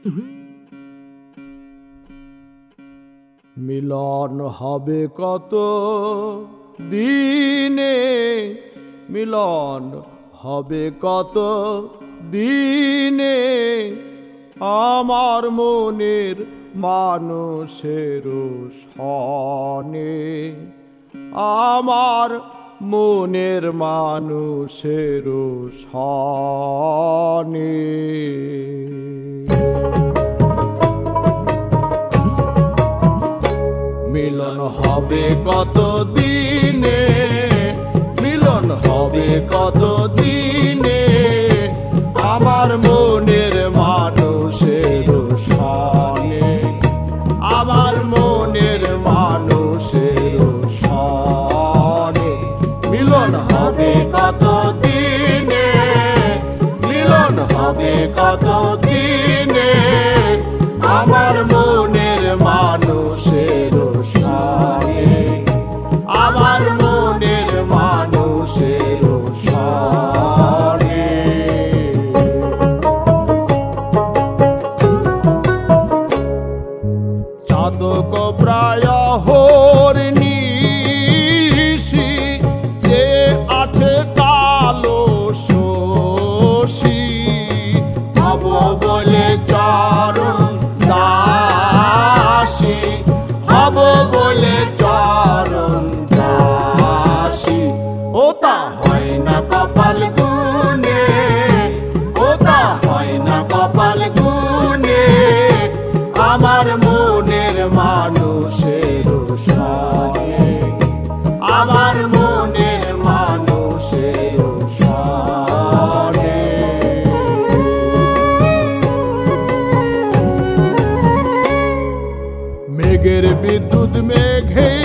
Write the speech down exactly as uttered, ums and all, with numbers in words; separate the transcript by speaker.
Speaker 1: মিলন হবে কত দিনে, মিলন হবে কত দিনে, আমার মনের মানুষের সনে, আমার মনের মানুষের সনে। মিলন হবে কত দিনে, মিলন হবে কত দিনে, আমার মনের মানুষের সনে, আমার মনের মানুষের সনে। মিলন হবে কত দিনে, মিলন হবে কত দিনে, আমার মনের মানুষের সনে, আমার মনের মানুষের সনে। চাতক প্রায় হরিণীষি, যে আছে কালো শশী, হব বলে চরণ দাসী, হব বলে চরণ দাসী। ও তা হয় না কপাল গুনে, ও তা হয় না কপাল গুনে, আমার মনের মানুষের সনে, আমার মনের মানুষের সনে। মেঘের বিদ্যুৎ মেঘে